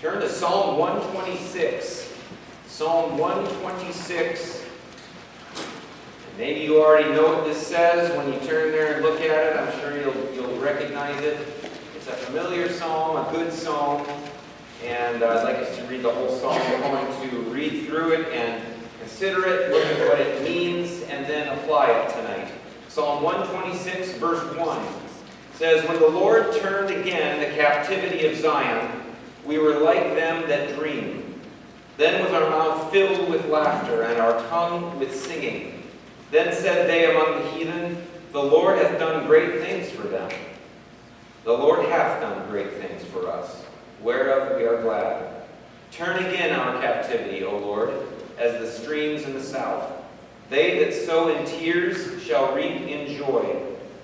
Turn to Psalm 126. Psalm 126. And maybe you already know what this says when you turn there and look at it. I'm sure you'll recognize it. It's a familiar psalm, a good psalm. And I'd like us to read the whole psalm. We're going to read through it and consider it, look at what it means, and then apply it tonight. Psalm 126, verse 1 says, "When the Lord turned again the captivity of Zion, we were like them that dream. Then was our mouth filled with laughter, and our tongue with singing. Then said they among the heathen, The Lord hath done great things for them. The Lord hath done great things for us, whereof we are glad. Turn again our captivity, O Lord, as the streams in the south. They that sow in tears shall reap in joy.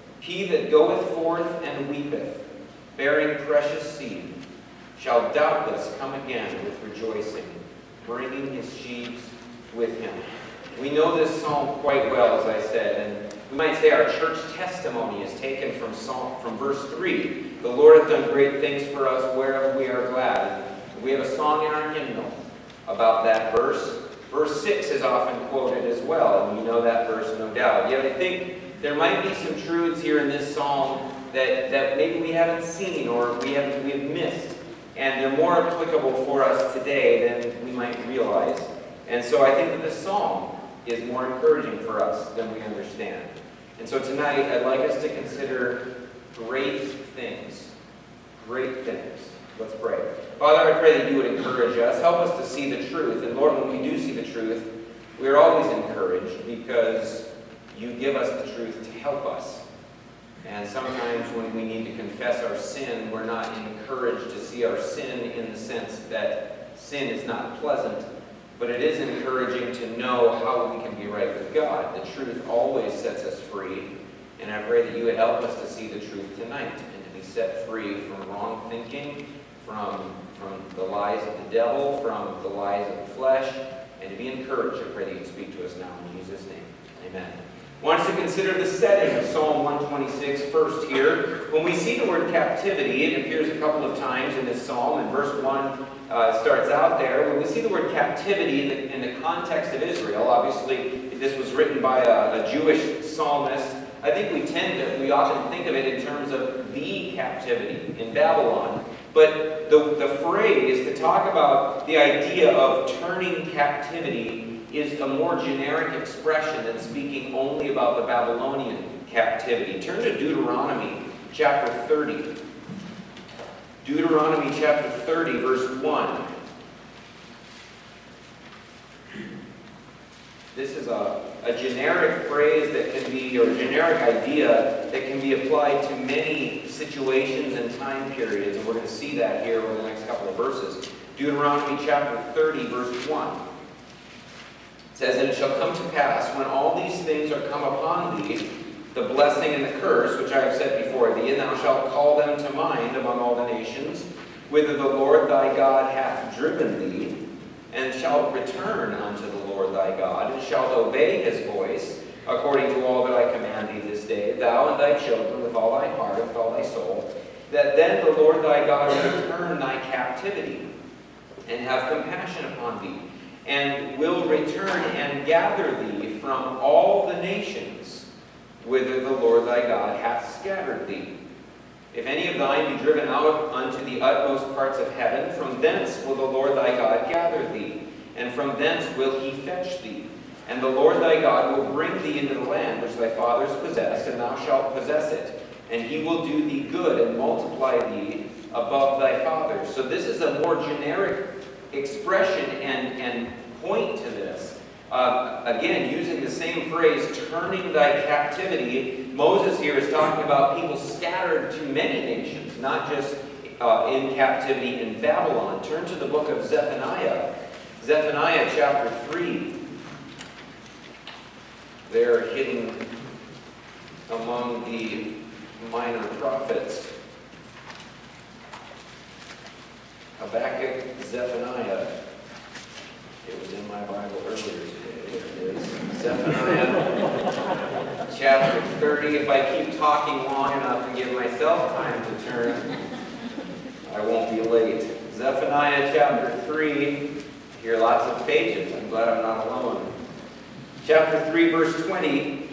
He that goeth forth and weepeth, bearing precious seed, shall doubtless come again with rejoicing, bringing his sheaves with him." We know this psalm quite well, as I said, and we might say our church testimony is taken from verse 3. The Lord hath done great things for us, whereof we are glad. And we have a song in our hymnal about that verse. Verse 6 is often quoted as well, and you know that verse, no doubt. Yet I think there might be some truths here in this psalm that maybe we haven't seen or we have missed. And they're more applicable for us today than we might realize. And so I think that this psalm is more encouraging for us than we understand. And so tonight, I'd like us to consider great things. Great things. Let's pray. Father, I pray that you would encourage us. Help us to see the truth. And Lord, when we do see the truth, we are always encouraged because you give us the truth to help us. And sometimes when we need to confess our sin, we're not encouraged to see our sin in the sense that sin is not pleasant, but it is encouraging to know how we can be right with God. The truth always sets us free, and I pray that you would help us to see the truth tonight and to be set free from wrong thinking, from the lies of the devil, from the lies of the flesh, and to be encouraged. I pray that you speak to us now in Jesus' name. Amen. I want us to consider the setting of Psalm 126 first here. When we see the word captivity, it appears a couple of times in this psalm, and verse 1 starts out there. When we see the word captivity in the context of Israel, obviously this was written by a Jewish psalmist. I think we often think of it in terms of the captivity in Babylon. But the phrase to talk about the idea of turning captivity is a more generic expression than speaking only about the Babylonian captivity. Turn to Deuteronomy chapter 30. Deuteronomy chapter 30, verse 1. This is a generic phrase that can be, or a generic idea that can be applied to many situations and time periods. And we're going to see that here over the next couple of verses. Deuteronomy chapter 30, verse 1. It says, "And it shall come to pass, when all these things are come upon thee, the blessing and the curse, which I have set before thee, and thou shalt call them to mind among all the nations, whither the Lord thy God hath driven thee, and shalt return unto the Lord thy God, and shalt obey his voice, according to all that I command thee this day, thou and thy children with all thy heart and with all thy soul, that then the Lord thy God will return thy captivity, and have compassion upon thee, and will return and gather thee from all the nations whither the Lord thy God hath scattered thee. If any of thine be driven out unto the utmost parts of heaven, from thence will the Lord thy God gather thee, and from thence will he fetch thee. And the Lord thy God will bring thee into the land which thy fathers possessed, and thou shalt possess it. And he will do thee good, and multiply thee above thy fathers." So this is a more generic expression and point to this. Again, using the same phrase, turning thy captivity, Moses here is talking about people scattered to many nations, not just in captivity in Babylon. Turn to the book of Zephaniah. Zephaniah chapter 3. They're hidden among the minor prophets. Habakkuk, Zephaniah. It was in my Bible earlier today. There it is. Zephaniah chapter 30. If I keep talking long enough and give myself time to turn, I won't be late. Zephaniah chapter 3. Here, lots of pages. I'm glad I'm not alone. Chapter 3, verse 20.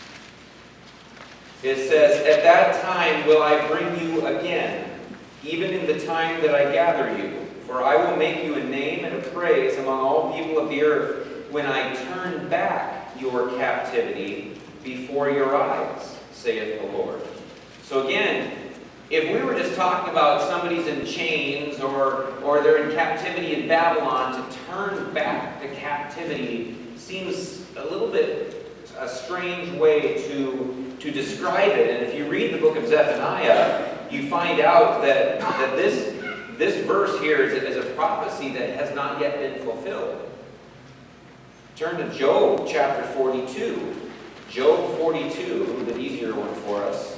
It says, "At that time will I bring you again, even in the time that I gather you. For I will make you a name and a praise among all people of the earth, when I turn back your captivity before your eyes, saith the Lord." So again, if we were just talking about somebody's in chains or they're in captivity in Babylon, to turn back the captivity seems a little bit a strange way to describe it. And if you read the book of Zephaniah, you find out that this verse here is a prophecy that has not yet been fulfilled. Turn to Job chapter 42. Job 42, a little bit easier one for us.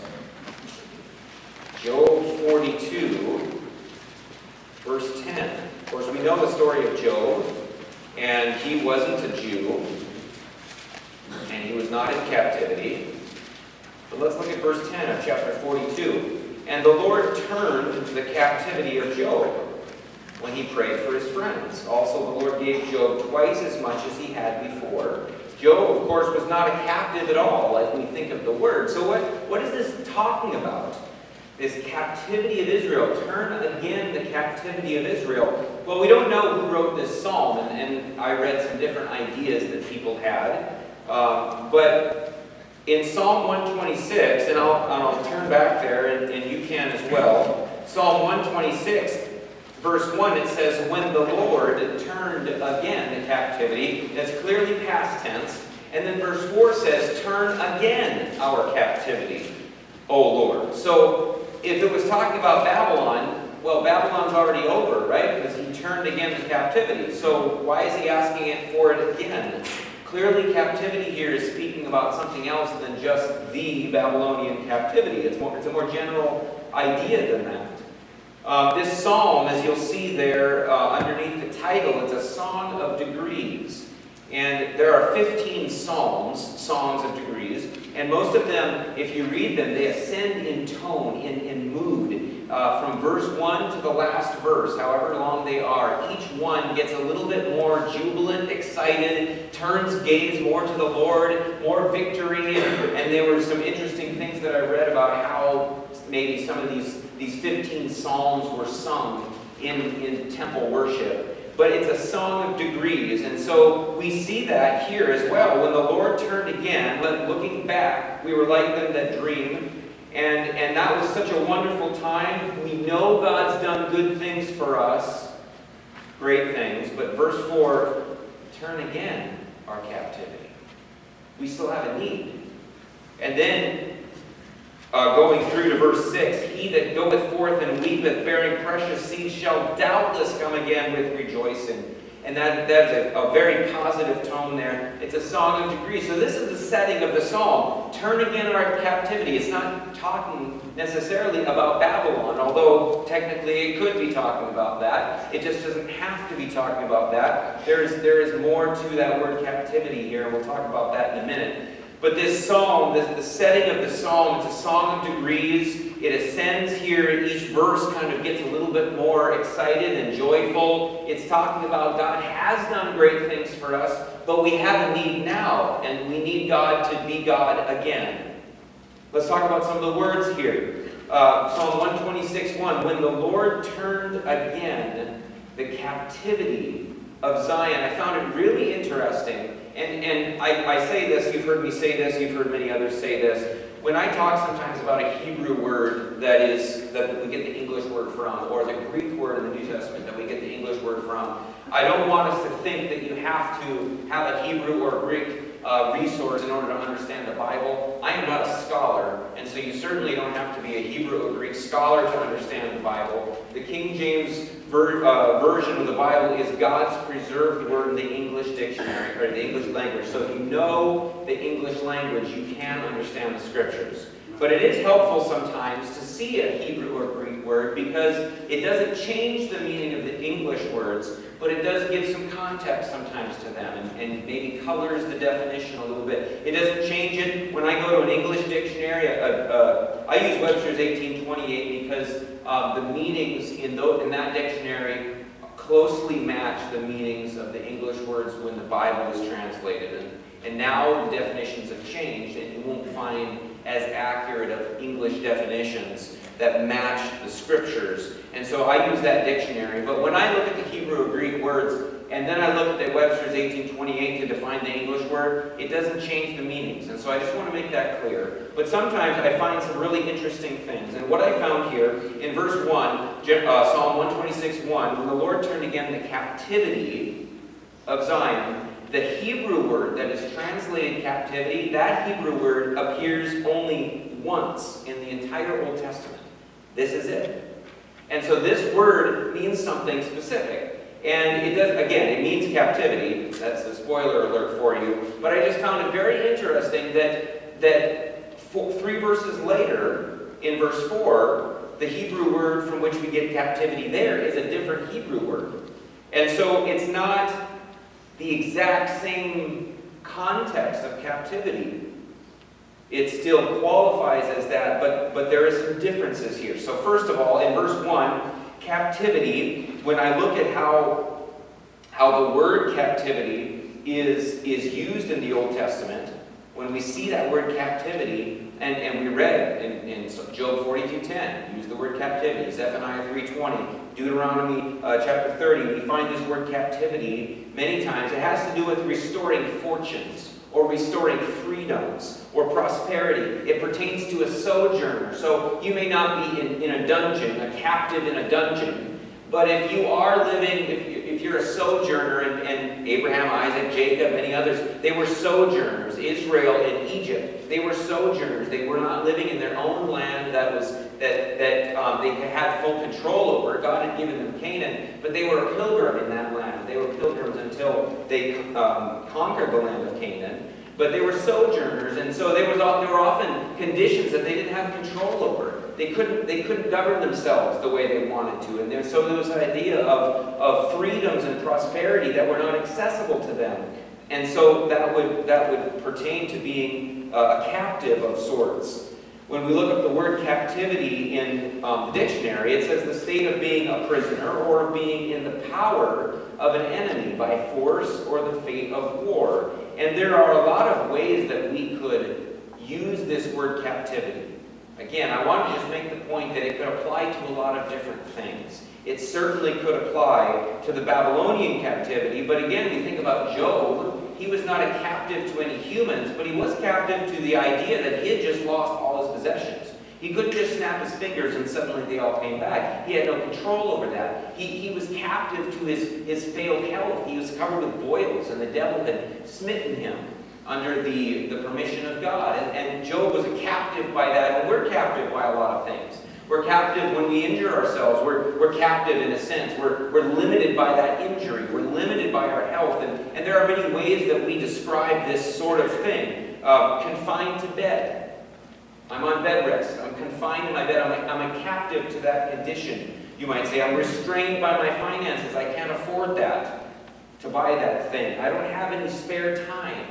Job 42, verse 10. Of course, we know the story of Job, and he wasn't a Jew, and he was not in captivity. But let's look at verse 10 of chapter 42. "And the Lord turned the captivity of Job when he prayed for his friends. Also the Lord gave Job twice as much as he had before." Job, of course, was not a captive at all, like we think of the word. So what is this talking about? This captivity of Israel. Turn again the captivity of Israel. Well, we don't know who wrote this psalm, and I read some different ideas that people had. But in Psalm 126, and I'll turn back there, and you can as well. Psalm 126, verse 1, it says, "When the Lord turned again the captivity." That's clearly past tense. And then verse 4 says, "Turn again our captivity, O Lord." So if it was talking about Babylon, well, Babylon's already over, right? Because he turned again the captivity. So why is he asking it for it again? Clearly, captivity here is speaking about something else than just the Babylonian captivity. It's a more general idea than that. This psalm, as you'll see there underneath the title, it's a song of degrees. And there are 15 songs of degrees. And most of them, if you read them, they ascend in tone, in mood. From verse 1 to the last verse, however long they are, each one gets a little bit more jubilant, excited, turns gaze more to the Lord, more victory. And there were some interesting things that I read about how maybe some of these 15 psalms were sung in temple worship. But it's a song of degrees. And so we see that here as well. When the Lord turned again, looking back, we were like them that dream. And that was such a wonderful time. We know God's done good things for us, great things. But verse 4, turn again our captivity. We still have a need. And then, going through to verse 6, "He that goeth forth and weepeth, bearing precious seed, shall doubtless come again with rejoicing." And that's a very positive tone there. It's a song of degrees. So this is the setting of the psalm. Turn again our captivity. It's not talking necessarily about Babylon, although technically it could be talking about that. It just doesn't have to be talking about that. There is more to that word captivity here, and we'll talk about that in a minute. But this psalm, the setting of the psalm, it's a song of degrees. It ascends here, and each verse kind of gets a little bit more excited and joyful. It's talking about God has done great things for us, but we have a need now, and we need God to be God again. Let's talk about some of the words here. Psalm 126:1, "When the Lord turned again the captivity of Zion." I found it really interesting. And I say this, you've heard me say this, you've heard many others say this. When I talk sometimes about a Hebrew word that we get the English word from, or the Greek word in the New Testament that we get the English word from, I don't want us to think that you have to have a Hebrew or Greek resource in order to understand the Bible. I am not a scholar, and so you certainly don't have to be a Hebrew or Greek scholar to understand the Bible. The King James version of the Bible is God's preserved word in the English dictionary, or the English language. So if you know the English language, you can understand the Scriptures. But it is helpful sometimes to see a Hebrew or Greek word because it doesn't change the meaning of the English words, but it does give some context sometimes to them and maybe colors the definition a little bit. It doesn't change it. When I go to an English dictionary, I use Webster's 1828 because the meanings in that dictionary closely match the meanings of the English words when the Bible is translated. And now the definitions have changed, and you won't find as accurate of English definitions that match the scriptures. And so I use that dictionary. But when I look at the Hebrew or Greek words, and then I look at the Webster's 1828 to define the English word, it doesn't change the meanings. And so I just want to make that clear. But sometimes I find some really interesting things. And what I found here in verse 1, Psalm 126:1, when the Lord turned again the captivity of Zion, the Hebrew word that is translated captivity, that Hebrew word appears only once in the entire Old Testament. This is it. And so this word means something specific. And it does, again, it means captivity. That's a spoiler alert for you. But I just found it very interesting that 3 verses later, in verse 4, the Hebrew word from which we get captivity there is a different Hebrew word. And so it's not the exact same context of captivity. It still qualifies as that, but there is some differences here. So first of all, in verse 1, captivity, when I look at how the word captivity is used in the Old Testament, when we see that word captivity, and we read in Job 42:10, use the word captivity, Zephaniah 3:20, Deuteronomy chapter 30, we find this word captivity many times. It has to do with restoring fortunes, or restoring freedoms, or prosperity. It pertains to a sojourner. So you may not be in a dungeon, a captive in a dungeon, but if you are living, if you're a sojourner, and Abraham, Isaac, Jacob, many others, they were sojourners. Israel in Egypt, they were sojourners. They were not living in their own land that they had full control over. God had given them Canaan, but they were a pilgrim in that land. They were pilgrims until they conquered the land of Canaan. But they were sojourners, and so there were often conditions that they didn't have control over. They couldn't govern themselves the way they wanted to, and so there was an idea of freedoms and prosperity that were not accessible to them, and so that would pertain to being a captive of sorts. When we look up the word captivity in the dictionary, it says the state of being a prisoner or being in the power of an enemy by force or the fate of war. And there are a lot of ways that we could use this word captivity. Again, I want to just make the point that it could apply to a lot of different things. It certainly could apply to the Babylonian captivity, but again, we think about Job. He was not a captive to any humans, but he was captive to the idea that he had just lost all his possessions. He couldn't just snap his fingers and suddenly they all came back. He had no control over that. He was captive to his failed health. He was covered with boils, and the devil had smitten him under the permission of God. And Job was a captive by that, and we're captive by a lot of things. We're captive when we injure ourselves. We're captive in a sense. We're limited by that injury. We're limited by our health. And there are many ways that we describe this sort of thing. Confined to bed. I'm on bed rest. I'm confined in my bed. I'm a captive to that condition. You might say, I'm restrained by my finances. I can't afford that, to buy that thing. I don't have any spare time.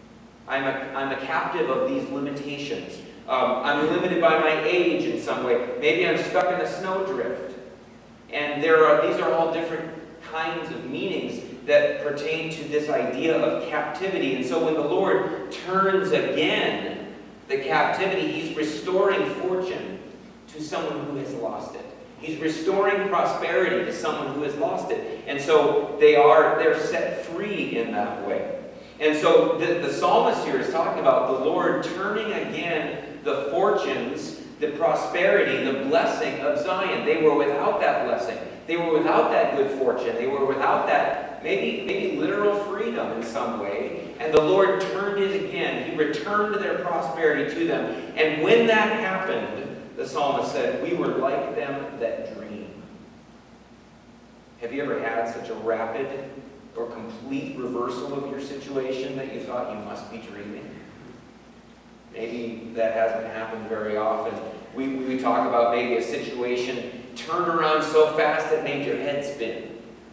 I'm a captive of these limitations. I'm limited by my age in some way. Maybe I'm stuck in a snowdrift. And these are all different kinds of meanings that pertain to this idea of captivity. And so when the Lord turns again the captivity, He's restoring fortune to someone who has lost it. He's restoring prosperity to someone who has lost it. And so they're set free in that way. And so the psalmist here is talking about the Lord turning again the fortunes, the prosperity, the blessing of Zion. They were without that blessing. They were without that good fortune. They were without that maybe literal freedom in some way. And the Lord turned it again. He returned their prosperity to them. And when that happened, the psalmist said, we were like them that dream. Have you ever had such a rapid or complete reversal of your situation that you thought you must be dreaming? Maybe that hasn't happened very often. We talk about maybe a situation turned around so fast it made your head spin.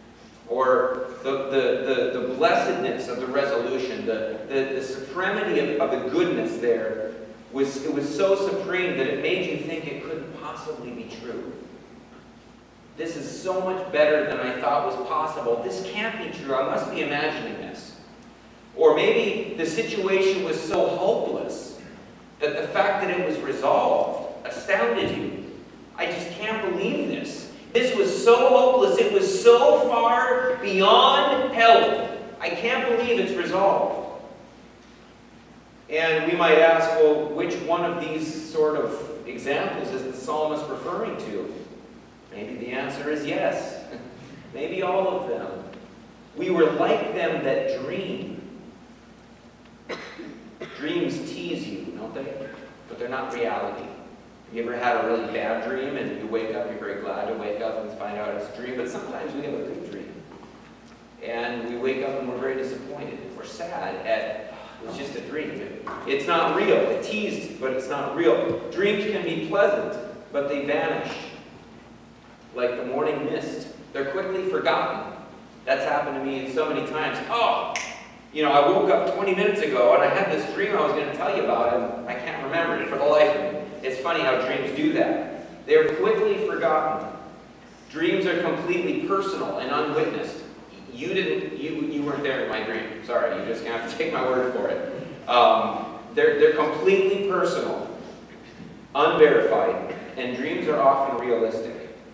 Or the blessedness of the resolution, the supremacy of the goodness there, it was so supreme that it made you think it couldn't possibly be true. This is so much better than I thought was possible. This can't be true. I must be imagining this. Or maybe the situation was so hopeless that the fact that it was resolved astounded you. I just can't believe this. This was so hopeless. It was so far beyond help. I can't believe it's resolved. And we might ask, well, which one of these sort of examples is the psalmist referring to? Maybe the answer is yes. Maybe all of them. We were like them that dream. Dreams tease you, don't they? But they're not reality. Have you ever had a really bad dream and you wake up, you're very glad to wake up and find out it's a dream, but sometimes we have a good dream. And we wake up and we're very disappointed. We're sad at, it's just a dream. It's not real. It teased, but it's not real. Dreams can be pleasant, but they vanish. Like the morning mist. They're quickly forgotten. That's happened to me so many times. Oh, I woke up 20 minutes ago and I had this dream I was going to tell you about and I can't remember it for the life of me. It's funny how dreams do that. They're quickly forgotten. Dreams are completely personal and unwitnessed. You weren't there in my dream. Sorry, you're just going to have to take my word for it. They're completely personal, unverified, and dreams are often realistic.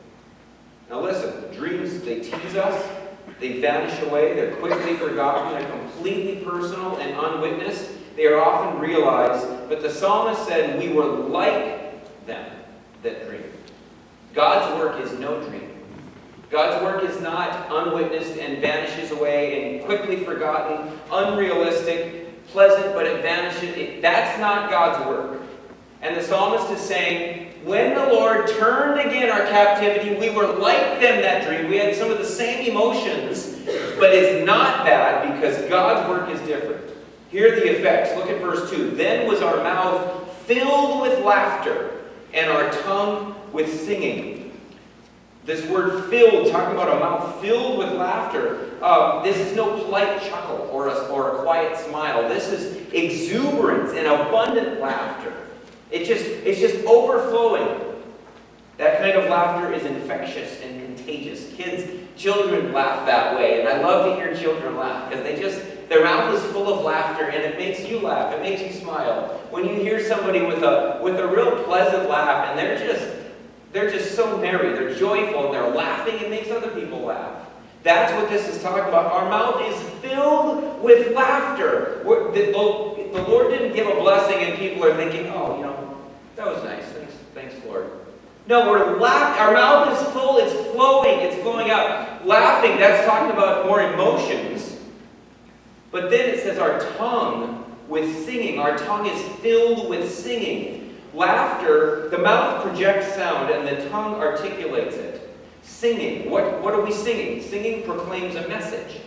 Now listen, dreams, they tease us, they vanish away, they're quickly forgotten, they're completely personal and unwitnessed. They are often realized, but the psalmist said we were like them that dream. God's work is no dream. God's work is not unwitnessed and vanishes away and quickly forgotten, unrealistic, pleasant, but it vanishes. That's not God's work. And the psalmist is saying, when the Lord turned again our captivity, we were like them that dream. We had some of the same emotions, but it's not that because God's work is different. Here are the effects. Look at verse 2. Then was our mouth filled with laughter and our tongue with singing. This word filled, talking about a mouth filled with laughter, this is no polite chuckle or a quiet smile. This is exuberance and abundant laughter. It's just overflowing. That kind of laughter is infectious and contagious. Children laugh that way, and I love to hear children laugh because their mouth is full of laughter, and it makes you laugh. It makes you smile. When you hear somebody with a real pleasant laugh, and they're just so merry, they're joyful, and they're laughing, it makes other people laugh. That's what this is talking about. Our mouth is filled with laughter. The Lord didn't give a blessing and people are thinking, that was nice. Thanks, Lord. No, our mouth is full, it's flowing out. Laughing, that's talking about more emotions. But then it says our tongue with singing. Our tongue is filled with singing. Laughter, the mouth projects sound and the tongue articulates it. Singing, what are we singing? Singing proclaims a message.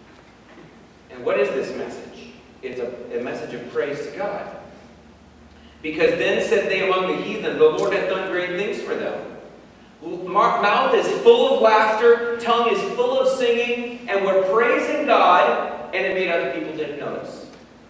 And what is this message? It's a message of praise to God. Because then said they among the heathen, the Lord hath done great things for them. Mouth is full of laughter, tongue is full of singing, and we're praising God, and it made other people didn't notice.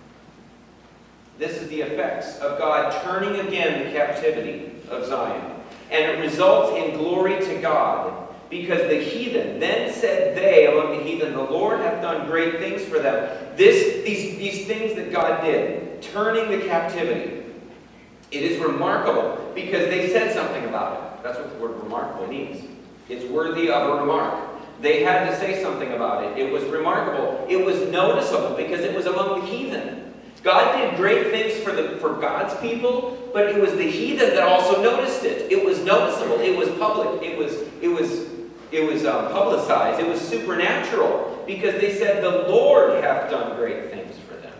This is the effects of God turning again the captivity of Zion. And it results in glory to God. Because the heathen, then said they among the heathen, the Lord hath done great things for them. These things that God did, turning the captivity. It is remarkable because they said something about it. That's what the word remarkable means. It's worthy of a remark. They had to say something about it. It was remarkable. It was noticeable because it was among the heathen. God did great things for God's people, but it was the heathen that also noticed it. It was noticeable. It was public. It was publicized. It was supernatural because they said the Lord hath done great things for them.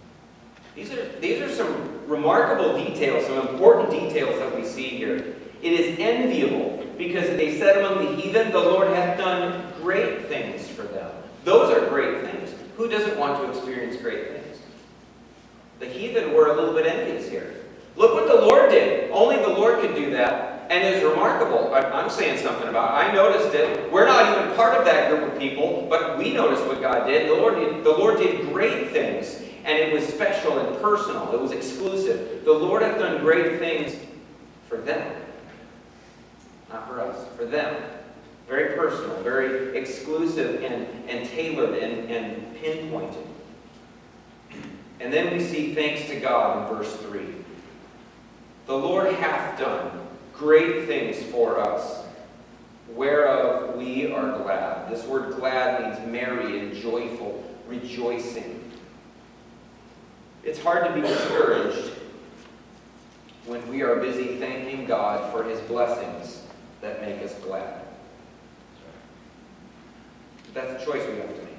These are some remarkable details, some important details that we see here. It is enviable because they said among the heathen, the Lord hath done great things for them. Those are great things. Who doesn't want to experience great things? The heathen were a little bit envious here. Look what the Lord did. Only the Lord could do that. And it's remarkable. I'm saying something about it. I noticed it. We're not even part of that group of people, but we noticed what God did. The Lord did great things. And it was special and personal. It was exclusive. The Lord hath done great things for them. Not for us. For them. Very personal, very exclusive and tailored and pinpointed. And then we see thanks to God in verse 3. The Lord hath done great things for us, whereof we are glad. This word glad means merry and joyful, rejoicing. It's hard to be discouraged when we are busy thanking God for His blessings that make us glad. That's a choice we have to make.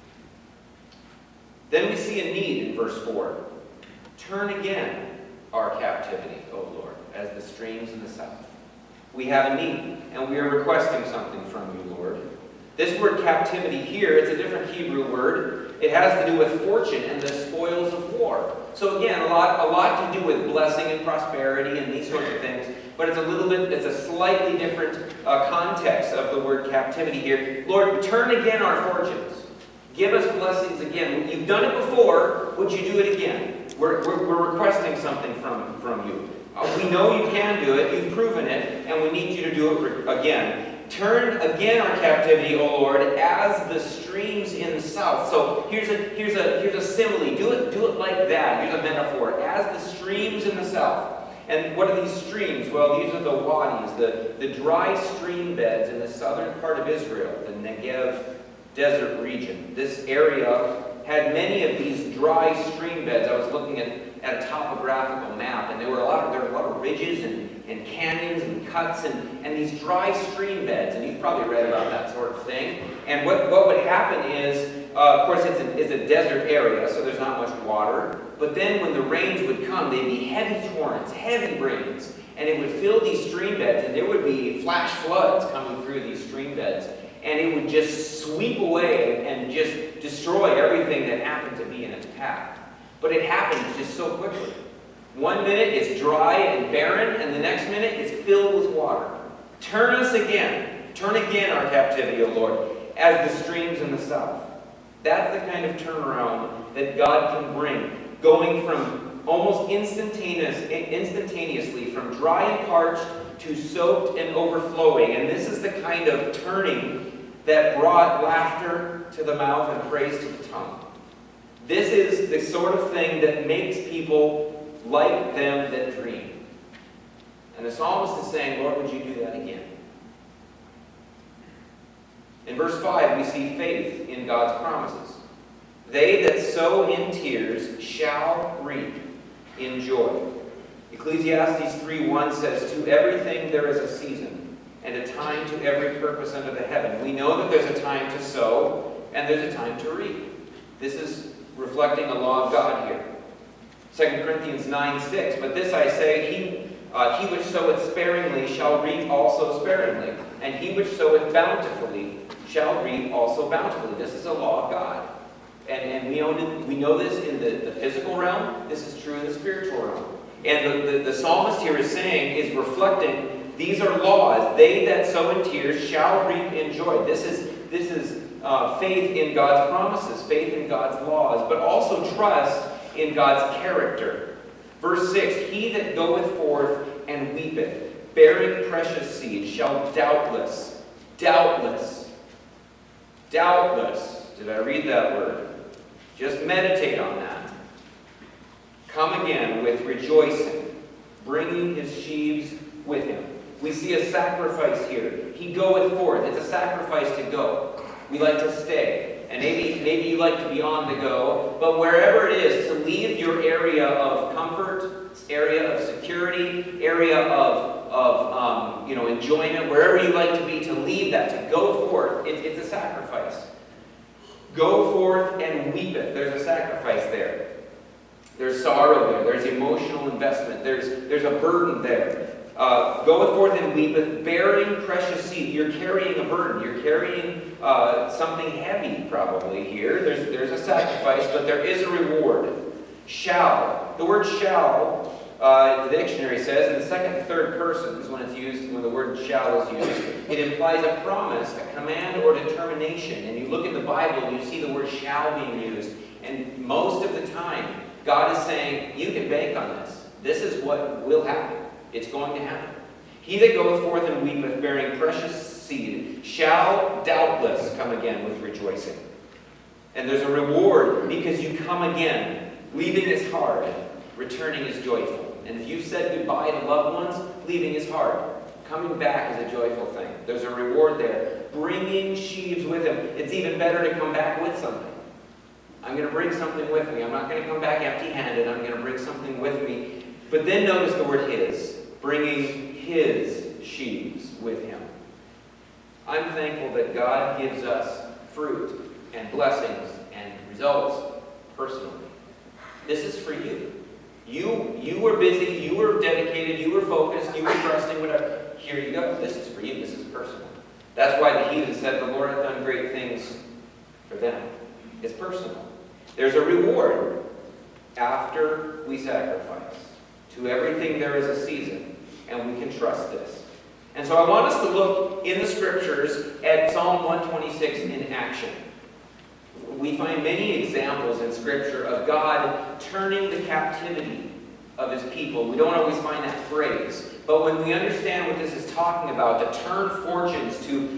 Then we see a need in verse 4. Turn again our captivity, O Lord, as the streams in the south. We have a need, and we are requesting something from you, Lord. This word captivity here, it's a different Hebrew word. It has to do with fortune and the spoils of war. So again, a lot to do with blessing and prosperity and these sorts of things. But it's a slightly different context of the word captivity here. Lord, turn again our fortunes. Give us blessings again. You've done it before. Would you do it again? We're requesting something from you. We know you can do it. You've proven it. And we need you to do it again. Turn again our captivity, O Lord, as the streams in the south. So here's a simile. Do it like that. Here's a metaphor. As the streams in the south. And what are these streams? Well, these are the wadis, the dry stream beds in the southern part of Israel, the Negev desert region. This area had many of these dry stream beds. I was looking at a topographical map, and there were a lot of ridges and canyons and cuts and these dry stream beds. And you've probably read about that sort of thing. And what would happen is, of course, it's a desert area, so there's not much water. But then when the rains would come, they'd be heavy torrents, heavy rains, and it would fill these stream beds, and there would be flash floods coming through these stream beds. And it would just sweep away and just destroy everything that happened to be in its path. But it happened just so quickly. 1 minute it's dry and barren, and the next minute it's filled with water. Turn us again. Turn again our captivity, O Lord, as the streams in the south. That's the kind of turnaround that God can bring, going from almost instantaneously from dry and parched to soaked and overflowing. And this is the kind of turning that brought laughter to the mouth and praise to the tongue. This is the sort of thing that makes people like them that dream. And the psalmist is saying, Lord, would you do that again? In verse 5, we see faith in God's promises. They that sow in tears shall reap in joy. Ecclesiastes 3:1 says, to everything there is a season, and a time to every purpose under the heaven. We know that there's a time to sow, and there's a time to reap. This is reflecting the law of God here. 2 Corinthians 9:6, but this I say, he which soweth sparingly shall reap also sparingly, and he which soweth bountifully shall reap also bountifully. This is a law of God. And we know this in the physical realm. This is true in the spiritual realm. And the psalmist here is saying, is reflecting, these are laws. They that sow in tears shall reap in joy. This is faith in God's promises, faith in God's laws, but also trust in God's character. Verse 6, he that goeth forth and weepeth, bearing precious seed, shall doubtless, did I read that word? Just meditate on that. Come again with rejoicing, bringing his sheaves with him. We see a sacrifice here. He goeth forth. It's a sacrifice to go. We like to stay. And maybe you like to be on the go. But wherever it is, to leave your area of comfort, area of security, area of enjoyment, wherever you like to be, to leave that, to go forth. It's a sacrifice. Go forth and weepeth. There's a sacrifice there. There's sorrow there. There's emotional investment. There's a burden there. Goeth forth and weepeth, bearing precious seed. You're carrying a burden. You're carrying something heavy probably here. There's a sacrifice, but there is a reward. Shall. The word shall, the dictionary says, in the second and third persons, when the word shall is used, it implies a promise, a command, or determination. And you look in the Bible, and you see the word shall being used. And most of the time, God is saying, you can bank on this. This is what will happen. It's going to happen. He that goeth forth and weepeth, bearing precious seed, shall doubtless come again with rejoicing. And there's a reward because you come again. Leaving is hard, returning is joyful. And if you've said goodbye to loved ones, leaving is hard. Coming back is a joyful thing. There's a reward there. Bringing sheaves with him. It's even better to come back with something. I'm going to bring something with me. I'm not going to come back empty-handed. I'm going to bring something with me. But then notice the word his. Bringing his sheaves with him. I'm thankful that God gives us fruit and blessings and results personally. This is for you. You were busy, you were dedicated, you were focused, you were trusting, whatever. Here you go. This is for you. This is personal. That's why the heathen said, the Lord hath done great things for them. It's personal. There's a reward after we sacrifice. To everything there is a season, and we can trust this. And so I want us to look in the Scriptures at Psalm 126 in action. We find many examples in Scripture of God turning the captivity of his people. We don't always find that phrase. But when we understand what this is talking about, to turn fortunes,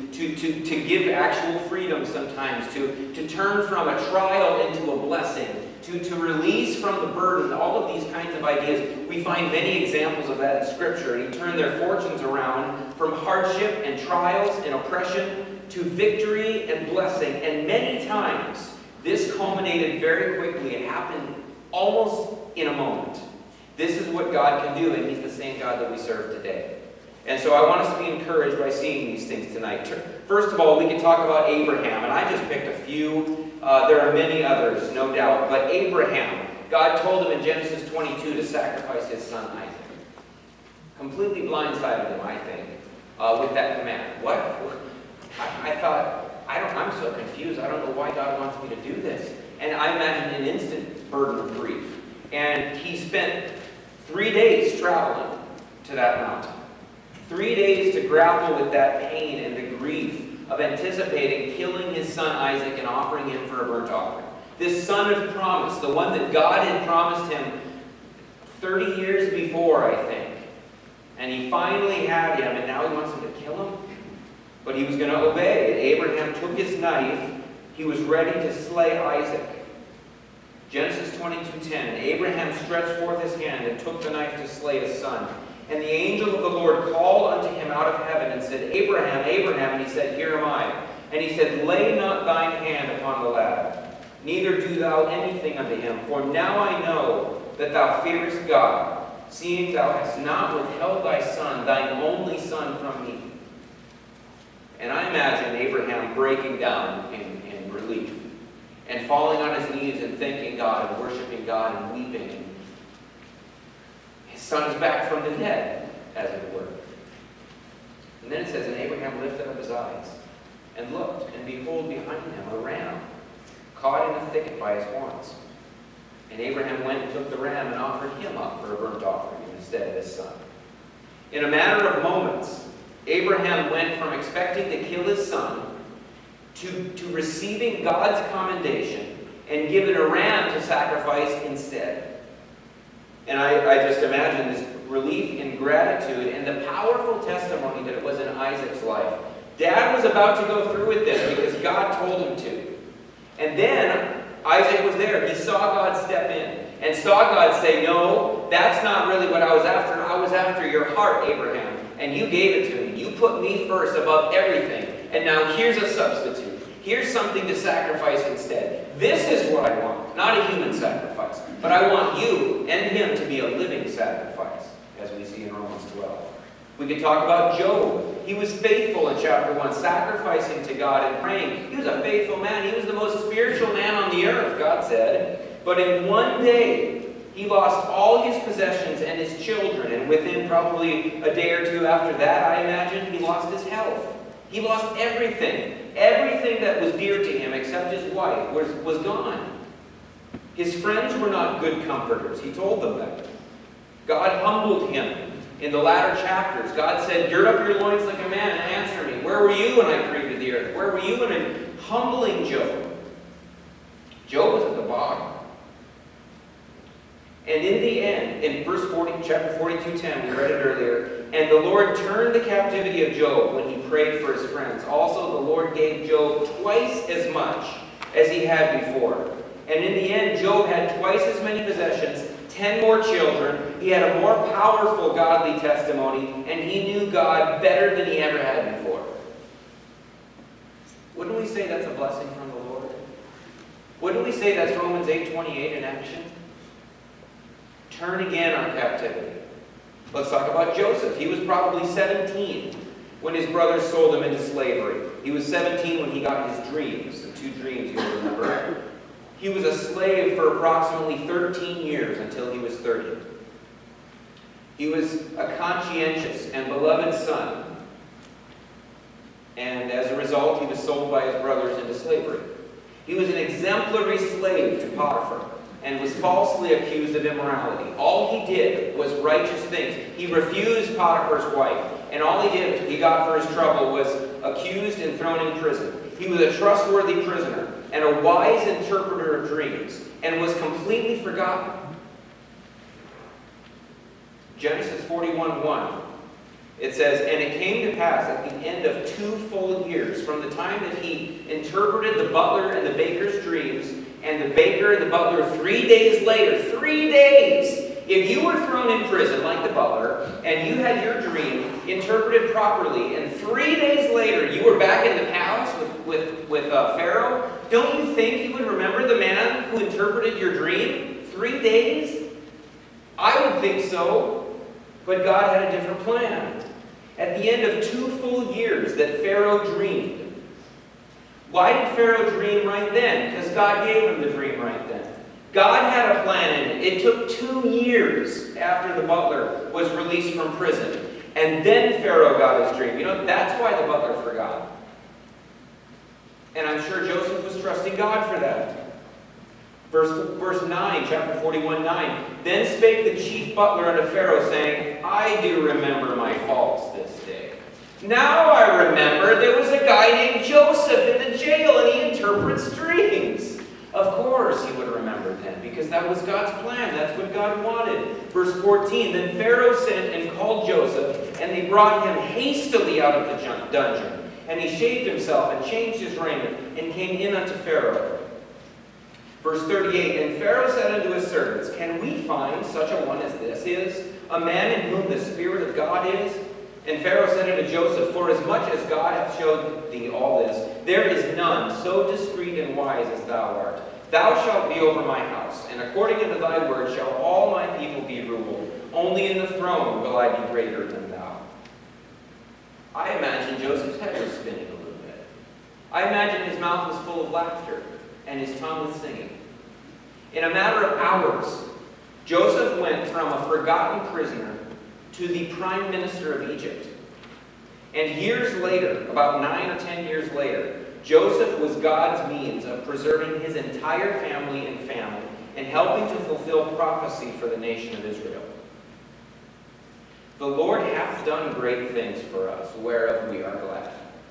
to give actual freedom sometimes, to turn from a trial into a blessing, to release from the burden, all of these kinds of ideas, we find many examples of that in Scripture. And he turned their fortunes around from hardship and trials and oppression to victory and blessing. And many times, this culminated very quickly. It happened almost in a moment. This is what God can do, and he's the same God that we serve today. And so I want us to be encouraged by seeing these things tonight. First of all, we can talk about Abraham, and I just picked a few. There are many others, no doubt. But Abraham, God told him in Genesis 22 to sacrifice his son Isaac. Completely blindsided him, I think, with that command. What? I thought, I'm so confused. I don't know why God wants me to do this. And I imagine an instant burden of grief. And he spent 3 days traveling to that mountain. 3 days to grapple with that pain and the grief of anticipating killing his son Isaac and offering him for a burnt offering. This son of promise, the one that God had promised him 30 years before, I think. And he finally had him, and now he wants him to kill him? But he was going to obey. And Abraham took his knife. He was ready to slay Isaac. Genesis 22:10, and Abraham stretched forth his hand and took the knife to slay his son. And the angel of the Lord called unto him out of heaven and said, Abraham, Abraham. And he said, Here am I. And he said, Lay not thine hand upon the lad, neither do thou anything unto him. For now I know that thou fearest God, seeing thou hast not withheld thy son, thine only son, from me. And I imagine Abraham breaking down in relief and falling on his knees and thanking God and worshiping God and weeping. His son is back from the dead, as it were. And then it says, and Abraham lifted up his eyes and looked, and behold, behind him a ram, caught in a thicket by his horns. And Abraham went and took the ram and offered him up for a burnt offering instead of his son. In a matter of moments, Abraham went from expecting to kill his son to receiving God's commendation and given a ram to sacrifice instead. And I just imagine this relief and gratitude and the powerful testimony that it was in Isaac's life. Dad was about to go through with this because God told him to. And then Isaac was there. He saw God step in and saw God say, no, that's not really what I was after. I was after your heart, Abraham. And you gave it to me. You put me first above everything. And now here's a substitute. Here's something to sacrifice instead. This is what I want. Not a human sacrifice. But I want you and him to be a living sacrifice, as we see in Romans 12. We could talk about Job. He was faithful in chapter 1, sacrificing to God and praying. He was a faithful man. He was the most spiritual man on the earth, God said. But in one day, he lost all his possessions and his children. And within probably a day or two after that, I imagine, he lost his health. He lost everything. Everything that was dear to him, except his wife, was gone. His friends were not good comforters. He told them that. God humbled him. In the latter chapters, God said, gird up your loins like a man and answer me. Where were you when I created the earth? Where were you when I'm humbling Job? Job was at the bottom. And in the end, in verse 40, chapter 42:10, we read it earlier, and the Lord turned the captivity of Job when he prayed for his friends. Also, the Lord gave Job twice as much as he had before. And in the end, Job had twice as many possessions, 10 more children. He had a more powerful godly testimony, and he knew God better than he ever had before. Wouldn't we say that's a blessing from the Lord? Wouldn't we say that's Romans 8:28 in action? Turn again our captivity. Let's talk about Joseph. He was probably 17 when his brothers sold him into slavery. He was 17 when he got his dreams, the 2 dreams you remember. He was a slave for approximately 13 years until he was 30. He was a conscientious and beloved son. And as a result, he was sold by his brothers into slavery. He was an exemplary slave to Potiphar and was falsely accused of immorality. All he did was righteous things. He refused Potiphar's wife, and all he got for his trouble was accused and thrown in prison. He was a trustworthy prisoner and a wise interpreter of dreams, and was completely forgotten. Genesis 41:1. It says, and it came to pass at the end of 2 full years, from the time that he interpreted the butler and the baker's dreams, and the baker and the butler 3 days later, 3 days! If you were thrown in prison like the butler, and you had your dream interpreted properly, and 3 days later you were back in the palace with Pharaoh, don't you think he would remember the man who interpreted your dream? 3 days? I would think so, but God had a different plan. At the end of 2 full years that Pharaoh dreamed. Why did Pharaoh dream right then? Because God gave him the dream right then. God had a plan in it. It took 2 years after the butler was released from prison. And then Pharaoh got his dream. You know, that's why the butler forgot. And I'm sure Joseph was trusting God for that. Verse 9, chapter 41:9. Then spake the chief butler unto Pharaoh, saying, I do remember my faults this day. Now I remember there was a guy named Joseph in the jail, and he interprets dreams. Of course he would remember then, because that was God's plan. That's what God wanted. Verse 14, then Pharaoh sent and called Joseph, and they brought him hastily out of the dungeon. And he shaved himself and changed his raiment, and came in unto Pharaoh. Verse 38, and Pharaoh said unto his servants, can we find such a one as this is, a man in whom the Spirit of God is? And Pharaoh said unto Joseph, forasmuch as God hath showed thee all this, there is none so discreet and wise as thou art. Thou shalt be over my house, and according unto thy word shall all my people be ruled. Only in the throne will I be greater than thou. I imagine Joseph's head was spinning a little bit. I imagine his mouth was full of laughter, and his tongue was singing. In a matter of hours, Joseph went from a forgotten prisoner to the prime minister of Egypt. And years later, about 9 or 10 years later, Joseph was God's means of preserving his entire family and helping to fulfill prophecy for the nation of Israel. The Lord hath done great things for us, whereof we are glad.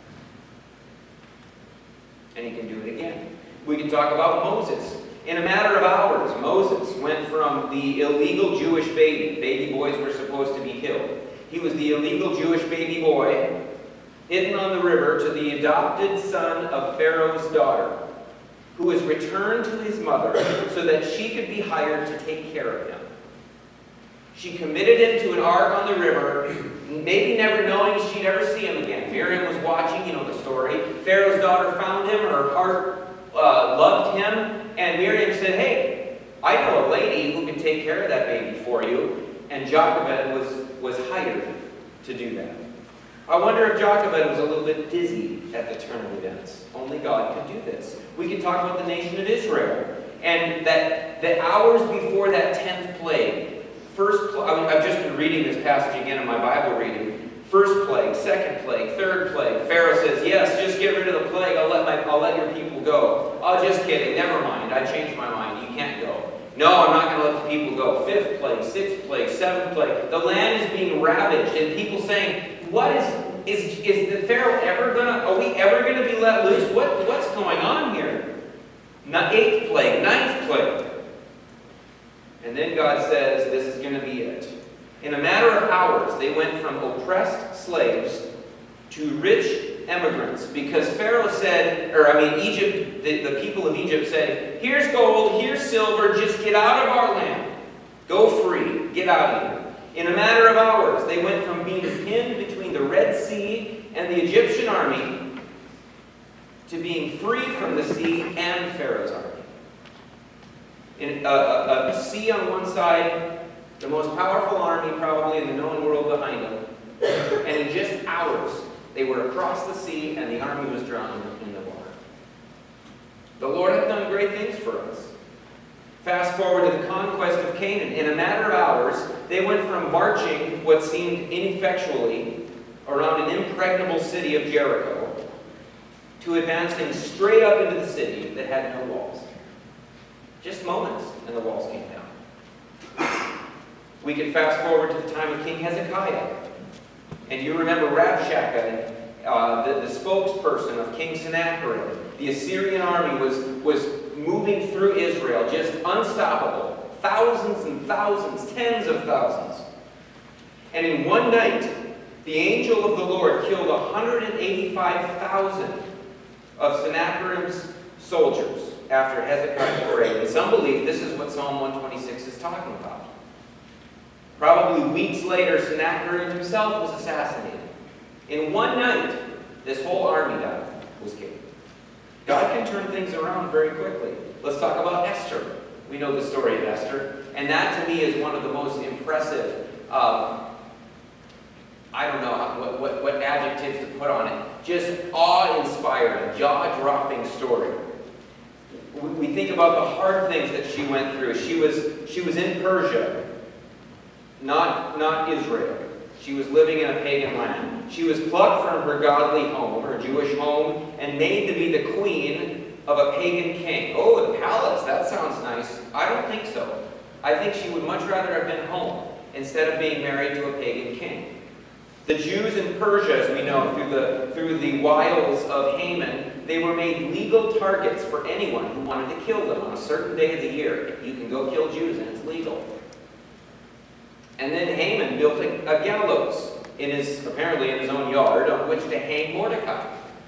And he can do it again. We can talk about Moses. In a matter of hours, Moses went from the illegal Jewish baby boys were supposed to be killed. He was the illegal Jewish baby boy, hidden on the river, to the adopted son of Pharaoh's daughter, who was returned to his mother so that she could be hired to take care of him. She committed him to an ark on the river, maybe never knowing she'd ever see him again. Miriam was watching, you know the story. Pharaoh's daughter found him, her heart loved him, and Miriam said, hey, I know a lady who can take care of that baby for you. And Jochebed was hired to do that. I wonder if Jochebed was a little bit dizzy at the turn of events. Only God could do this. We can talk about the nation of Israel. And that the hours before that 10th plague, I've just been reading this passage again in my Bible reading. First plague, second plague, third plague. Pharaoh says, yes, just get rid of the plague. I'll let your people go. Oh, just kidding. Never mind. I changed my mind. You can't go. No, I'm not going to let the people go. Fifth plague, sixth plague, seventh plague. The land is being ravaged. And people saying, what is the Pharaoh ever going to, are we ever going to be let loose? What's going on here? Eighth plague, ninth plague. And then God says, this is going to be it. In a matter of hours, they went from oppressed slaves to rich immigrants, because Pharaoh said, Egypt, the people of Egypt said, here's gold, here's silver, just get out of our land. Go free, get out of here. In a matter of hours, they went from being pinned between the Red Sea and the Egyptian army to being free from the sea and Pharaoh's army. In a sea on one side, the most powerful army probably in the known world behind them, and in just hours, they were across the sea and the army was drowned in the water. The Lord had done great things for us. Fast forward to the conquest of Canaan. In a matter of hours, they went from marching what seemed ineffectually around an impregnable city of Jericho to advancing straight up into the city that had no walls. Just moments, and the walls came down. We can fast forward to the time of King Hezekiah. And you remember Rabshakeh, the spokesperson of King Sennacherib. The Assyrian army was moving through Israel, just unstoppable. Thousands and thousands, tens of thousands. And in one night, the angel of the Lord killed 185,000 of Sennacherib's soldiers after Hezekiah prayed. And some believe this is what Psalm 126 is talking about. Probably weeks later, Sennacherib himself was assassinated. In one night, this whole army was killed. God can turn things around very quickly. Let's talk about Esther. We know the story of Esther. And that, to me, is one of the most impressive, I don't know what adjectives to put on it, just awe-inspiring, jaw-dropping story. We think about the hard things that she went through. She was in Persia, not Israel. She was living in a pagan land. She was plucked from her godly home, her Jewish home, and made to be the queen of a pagan king. Oh, the palace, that sounds nice. I don't think so. I think she would much rather have been home instead of being married to a pagan king. The Jews in Persia, as we know, through the wiles of Haman, they were made legal targets for anyone who wanted to kill them on a certain day of the year. You can go kill Jews and it's legal. And then Haman built a gallows apparently in his own yard on which to hang Mordecai.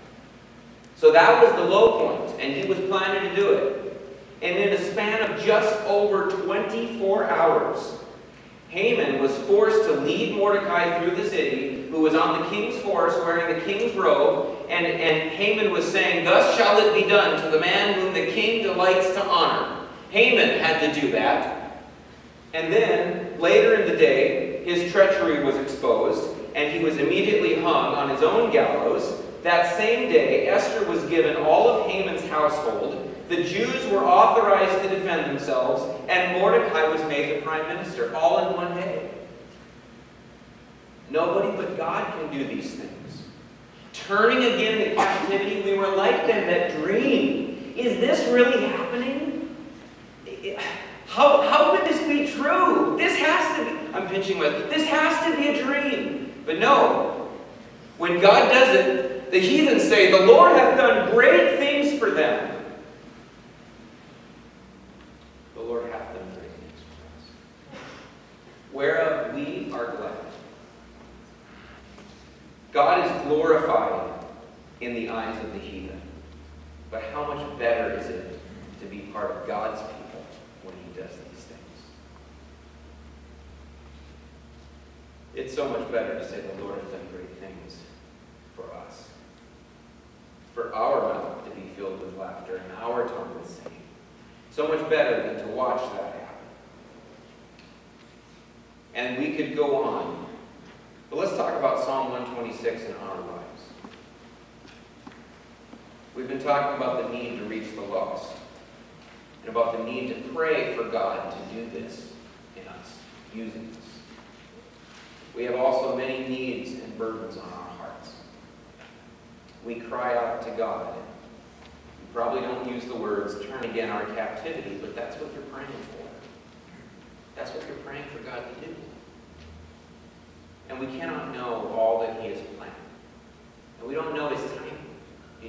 So that was the low point, and he was planning to do it. And in a span of just over 24 hours, Haman was forced to lead Mordecai through the city, who was on the king's horse wearing the king's robe, and Haman was saying, "Thus shall it be done to the man whom the king delights to honor." Haman had to do that. And then, later in the day, his treachery was exposed, and he was immediately hung on his own gallows. That same day, Esther was given all of Haman's household. The Jews were authorized to defend themselves, and Mordecai was made the prime minister, all in one day. Nobody but God can do these things. Turning again to captivity, we were like them that dream. Is this really happening? How could this be true? This has to be, I'm pinching with, this has to be a dream. But no, when God does it, the heathen say, "The Lord hath done great things for them." The Lord hath done great things for us, whereof we are glad. God is glorified in the eyes of the heathen. But how much better is it to be part of God's people when he does these things? It's so much better to say the Lord has done great things for us. For our mouth to be filled with laughter and our tongue with singing. So much better than to watch that happen. And we could go on. But let's talk about Psalm 126 in our lives. We've been talking about the need to reach the lost. And about the need to pray for God to do this in us, using us. We have also many needs and burdens on our hearts. We cry out to God. We probably don't use the words, "turn again our captivity," but that's what you're praying for. That's what you're praying for God to do. And we cannot know all that he has planned. And we don't know his timing. He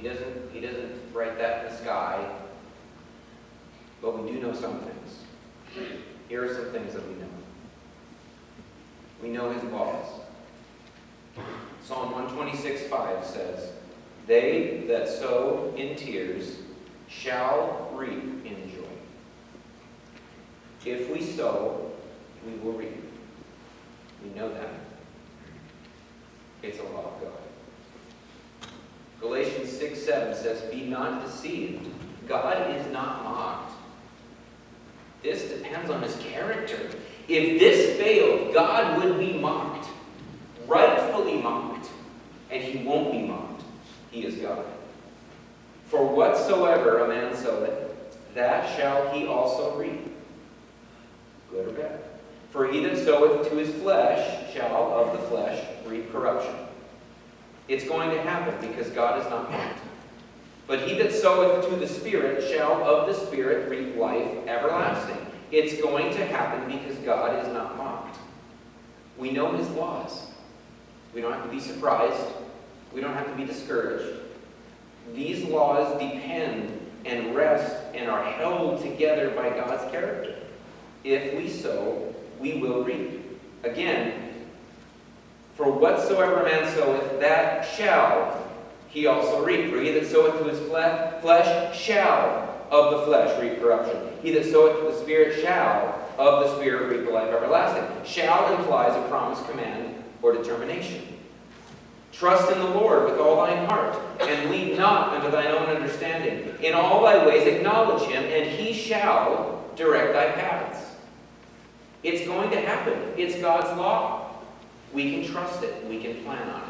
doesn't write that in the sky. But we do know some things. Here are some things that we know. We know his laws. Psalm 126:5 says, "They that sow in tears shall reap in joy." If we sow, we will reap. We know that. It's a law of God. Galatians 6:7 says, "Be not deceived. God is not mocked." This depends on his character. If this failed, God would be mocked. Rightfully mocked. And he won't be mocked. He is God. "For whatsoever a man soweth, that shall he also reap." Good or bad. "For he that soweth to his flesh shall of the flesh reap corruption." It's going to happen because God is not mocked. "But he that soweth to the Spirit shall of the Spirit reap life everlasting." It's going to happen because God is not mocked. We know his laws. We don't have to be surprised. We don't have to be discouraged. These laws depend and rest and are held together by God's character. If we sow, we will reap. Again, "For whatsoever a man soweth, that shall he also reap. For he that soweth to his flesh shall of the flesh reap corruption. He that soweth to the Spirit shall of the Spirit reap life everlasting." Shall implies a promise, command, or determination. "Trust in the Lord with all thine heart, and lean not unto thine own understanding. In all thy ways acknowledge him, and he shall direct thy paths." It's going to happen. It's God's law. We can trust it. We can plan on it.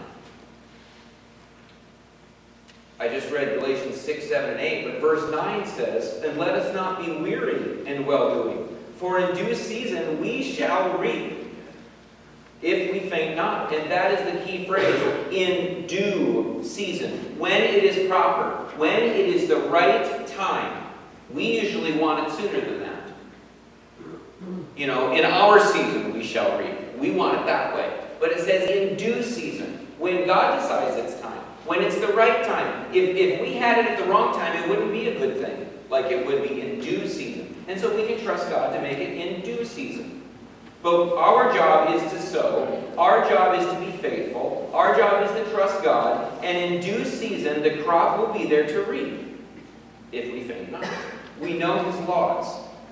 I just read Galatians 6, 7, and 8, but verse 9 says, "And let us not be weary in well-doing, for in due season we shall reap, if we faint not." And that is the key phrase, in due season. When it is proper, when it is the right time. We usually want it sooner than that. You know, in our season we shall reap. We want it that way. But it says in due season, when God decides it's time, when it's the right time. If we had it at the wrong time, it wouldn't be a good thing, like it would be in due season. And so we can trust God to make it in due season. But our job is to sow. Our job is to be faithful. Our job is to trust God. And in due season, the crop will be there to reap, if we faint not. We know his laws.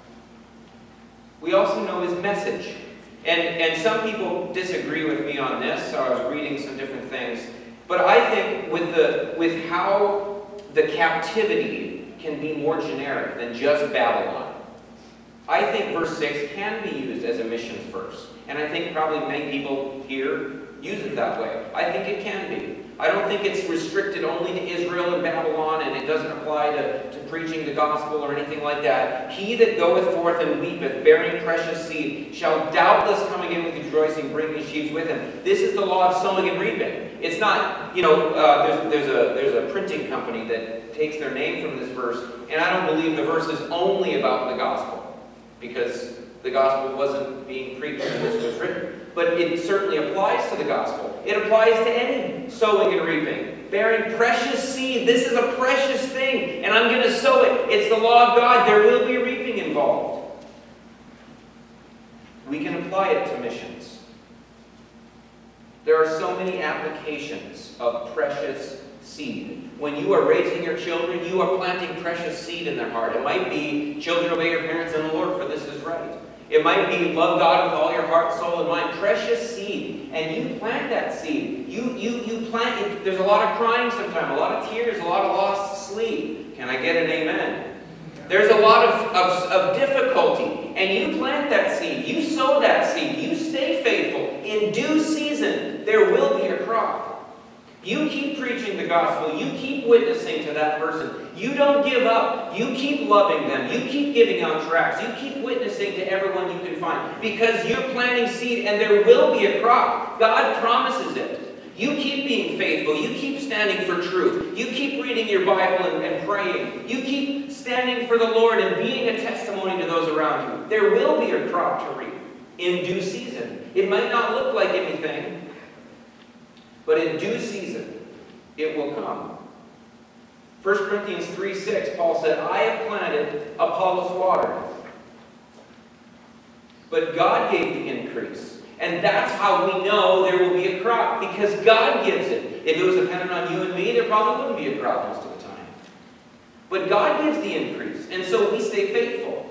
We also know his message. And some people disagree with me on this, so I was reading some different things. But I think with how the captivity can be more generic than just Babylon, I think verse 6 can be used as a missions verse. And I think probably many people here use it that way. I think it can be. I don't think it's restricted only to Israel and Babylon, and it doesn't apply to preaching the gospel or anything like that. "He that goeth forth and weepeth, bearing precious seed, shall doubtless come again with rejoicing, bringing sheaves with him." This is the law of sowing and reaping. It's not, there's a printing company that takes their name from this verse, and I don't believe the verse is only about the gospel, because the gospel wasn't being preached when this was written. But it certainly applies to the gospel. It applies to any sowing and reaping. Bearing precious seed. This is a precious thing, and I'm going to sow it. It's the law of God. There will be reaping involved. We can apply it to missions. There are so many applications of precious seed. When you are raising your children, you are planting precious seed in their heart. It might be, "Children, obey your parents in the Lord, for this is right." It might be, "Love God with all your heart, soul, and mind." Precious seed. And you plant that seed. You plant it. There's a lot of crying sometimes, a lot of tears, a lot of lost sleep. Can I get an amen? There's a lot of difficulty. And you plant that seed. You sow that seed. You stay faithful. In due season, there will be a crop. You keep preaching the gospel. You keep witnessing to that person. You don't give up. You keep loving them. You keep giving out tracts. You keep witnessing to everyone you can find. Because you're planting seed and there will be a crop. God promises it. You keep being faithful. You keep standing for truth. You keep reading your Bible and praying. You keep standing for the Lord and being a testimony to those around you. There will be a crop to reap in due season. It might not look like anything, but in due season, it will come. 1 Corinthians 3:6, Paul said, "I have planted, Apollos watered, but God gave the increase. And that's how we know there will be a crop, because God gives it. If it was dependent on you and me, there probably wouldn't be a crop most of the time. But God gives the increase, and so we stay faithful.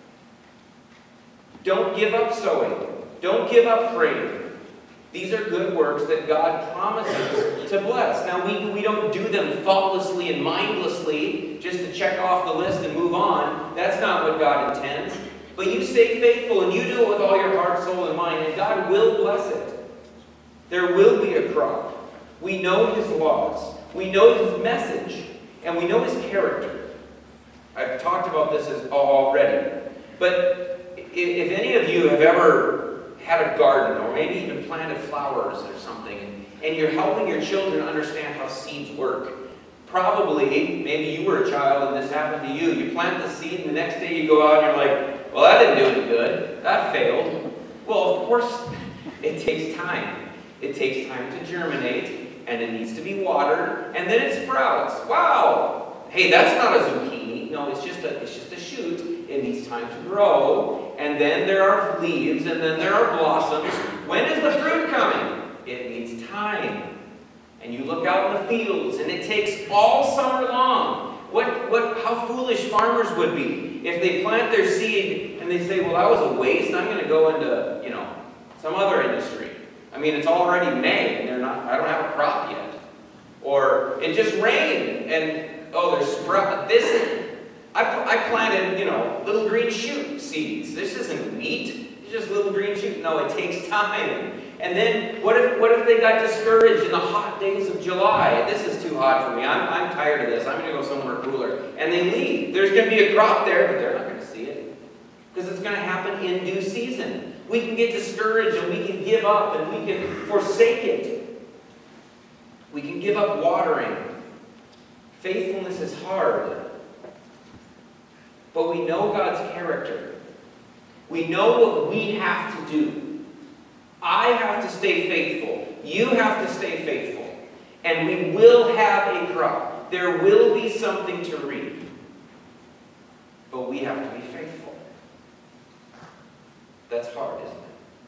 Don't give up sowing. Don't give up praying. These are good works that God promises to bless. Now, we don't do them thoughtlessly and mindlessly just to check off the list and move on. That's not what God intends. But you stay faithful and you do it with all your heart, soul, and mind, and God will bless it. There will be a crop. We know His laws. We know His message. And we know His character. I've talked about this already. But if any of you have ever had a garden, or maybe even planted flowers or something, and you're helping your children understand how seeds work. Probably, maybe you were a child and this happened to you. You plant the seed and the next day you go out and you're like, well, that didn't do any good. That failed. Well, of course, it takes time. It takes time to germinate, and it needs to be watered, and then it sprouts. Wow! Hey, that's not a zucchini. No, it's just a shoot. It needs time to grow, and then there are leaves, and then there are blossoms. When is the fruit coming? It needs time. And you look out in the fields, and it takes all summer long. How foolish farmers would be if they plant their seed and they say, well, that was a waste. I'm going to go into, some other industry. I mean, it's already May, and I don't have a crop yet. Or it just rained, and there's sprout. I planted, little green shoot seeds. This isn't wheat. It's just little green shoot. No, it takes time. And then what if they got discouraged in the hot days of July? This is too hot for me. I'm tired of this. I'm going to go somewhere cooler. And they leave. There's going to be a crop there, but they're not going to see it. Because it's going to happen in due season. We can get discouraged and we can give up and we can forsake it. We can give up watering. Faithfulness is hard. But we know God's character. We know what we have to do. I have to stay faithful. You have to stay faithful. And we will have a crop. There will be something to reap. But we have to be faithful. That's hard, isn't it?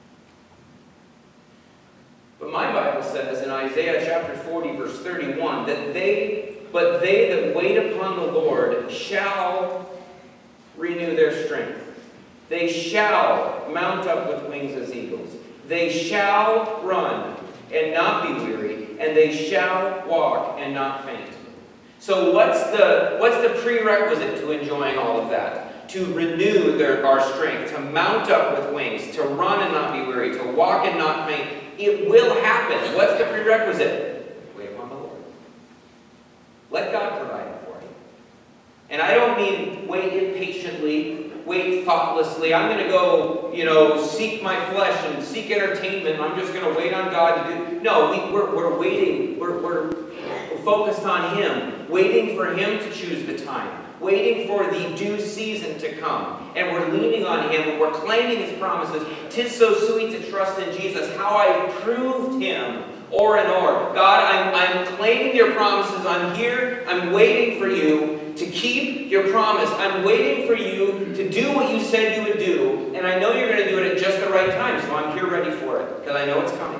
But my Bible says in Isaiah chapter 40, verse 31, that they that wait upon the Lord shall renew their strength. They shall mount up with wings as eagles. They shall run and not be weary, and they shall walk and not faint. So what's the prerequisite to enjoying all of that? To renew our strength, to mount up with wings, to run and not be weary, to walk and not faint. It will happen. What's the prerequisite? Wait upon the Lord. Let God provide it for you. And I don't mean wait impatiently, wait thoughtlessly. I'm going to go, seek my flesh and seek entertainment. I'm just going to wait on God to do. No, we're waiting. We're focused on Him, waiting for Him to choose the time, waiting for the due season to come. And we're leaning on Him, and we're claiming His promises. 'Tis so sweet to trust in Jesus, how I've proved Him o'er and o'er. God, I'm claiming your promises. I'm here. I'm waiting for you to keep your promise. I'm waiting for you to do what you said you would do. And I know you're going to do it at just the right time, so I'm here ready for it, because I know it's coming.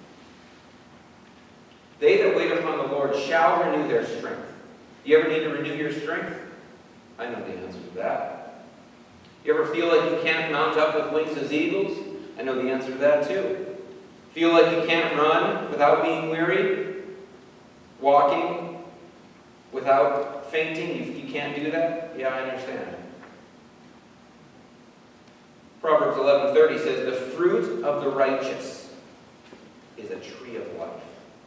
They that wait upon the Lord shall renew their strength. You ever need to renew your strength? I know the answer to that. You ever feel like you can't mount up with wings as eagles? I know the answer to that too. Feel like you can't run without being weary? Walking without fainting? You can't do that? Yeah, I understand. Proverbs 11:30 says, the fruit of the righteous is a tree of life.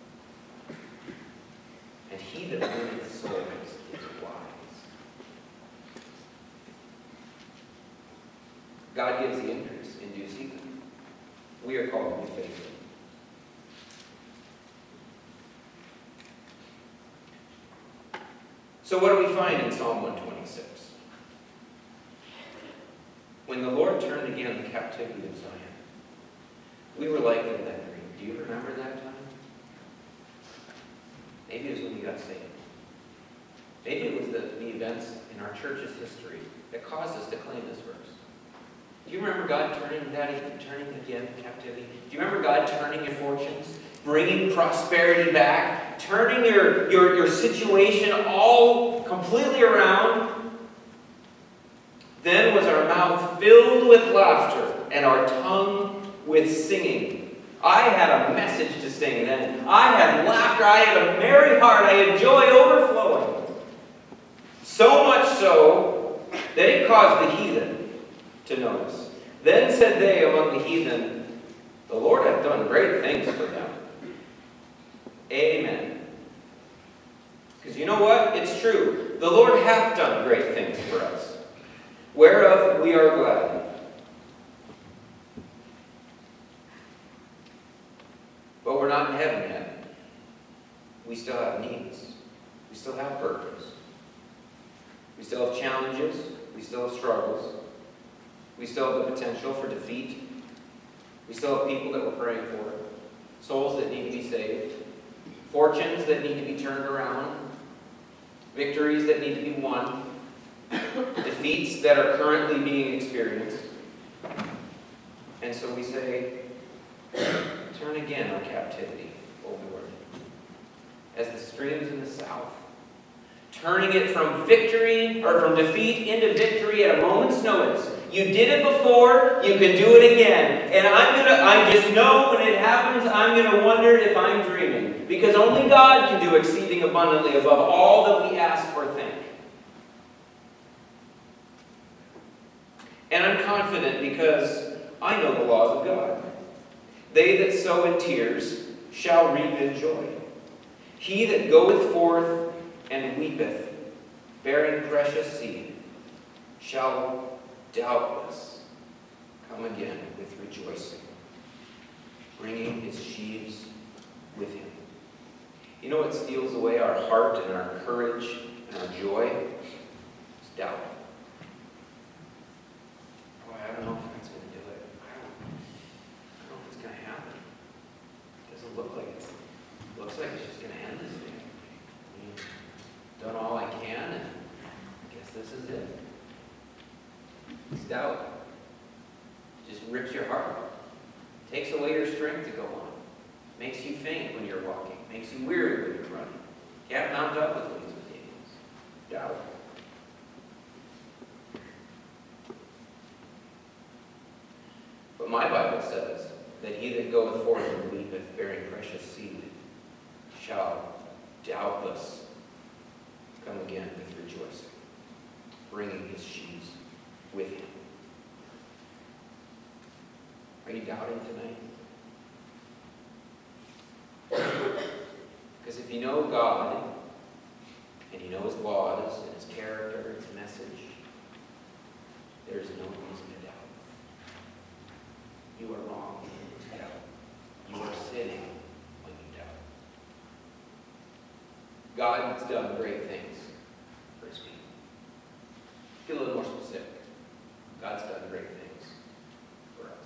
And he that winneth souls is wise. God gives the increase in due season. We are called to be faithful. So what do we find in Psalm 126? When the Lord turned again the captivity of Zion, we were like in that dream. Do you remember that time? Maybe it was when you got saved. Maybe it was the events in our church's history that caused us to claim this verse. Do you remember God turning again captivity? Do you remember God turning your fortunes? Bringing prosperity back? Turning your situation all completely around? Then was our mouth filled with laughter and our tongue with singing. I had a message to sing then. I had laughter. I had a merry heart. I had joy overflowing. So much so that it caused the heathen to notice. Then said they among the heathen, the Lord hath done great things for them. Amen. Because you know what? It's true. The Lord hath done great things for us, whereof we are glad. But we're not in heaven yet. We still have needs. We still have burdens. We still have challenges. We still have struggles. We still have the potential for defeat. We still have people that we're praying for. Souls that need to be saved. Fortunes that need to be turned around. Victories that need to be won. Defeats that are currently being experienced. And so we say, turn again our captivity, O Lord, as the streams in the south. Turning it from victory, or from defeat into victory at a moment's notice. You did it before, you can do it again. And I just know when it happens, I'm going to wonder if I'm dreaming. Because only God can do exceeding abundantly above all that we ask or think. And I'm confident because I know the laws of God. They that sow in tears shall reap in joy. He that goeth forth and weepeth, bearing precious seed, shall doubtless come again with rejoicing, bringing his sheaves with him. You know what steals away our heart and our courage and our joy? It's doubt. Boy, I don't know if that's going to do it. I don't know if it's going to happen. It doesn't look like it. Looks like it's just going to end this thing. I've done all I can, and I guess this is it. It's doubt. It just rips your heart. Takes away your strength to go on. Makes you faint when you're walking. Makes you weary when you're running. Can't mount up with wings with eagles. Doubt. But my Bible says that he that goeth forth and weepeth, bearing precious seed, shall doubtless come again with rejoicing, bringing his sheaves with him. Are you doubting tonight? Because if you know God, and you know his laws, and his character, his message, there is no reason to doubt. You are wrong when you doubt. You are sinning when you doubt. God has done great things for his people. Get a little more specific. God's done great things for us.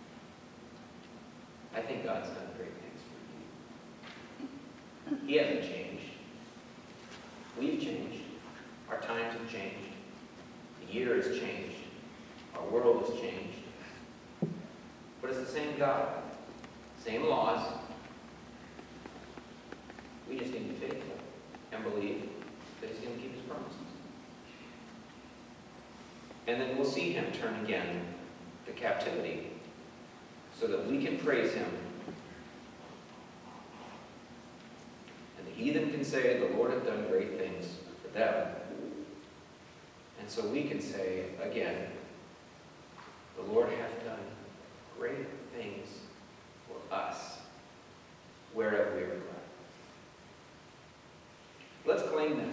I think God's done great things for you. He hasn't changed. We've changed. Our times have changed. The year has changed. Our world has changed. But it's the same God. Same laws. We just need to be faithful and believe that he's going to keep his promises. And then we'll see him turn again to captivity so that we can praise him. And the heathen can say, the Lord hath done great things for them. And so we can say again, the Lord hath done great things for us, wherever we are glad. Let's claim this.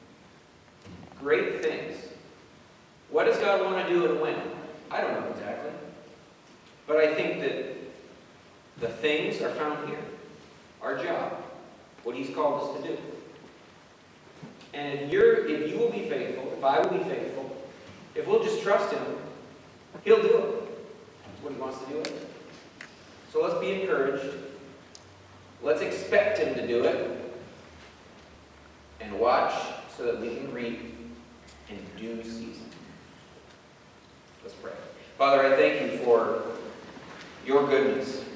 Great things. What does God want to do and when? I don't know exactly. But I think that the things are found here. Our job. What he's called us to do. And if you will be faithful, if I will be faithful, if we'll just trust him, he'll do it. That's what he wants to do it. So let's be encouraged. Let's expect him to do it. And watch so that we can reap in due season. Let's pray. Father, I thank you for your goodness.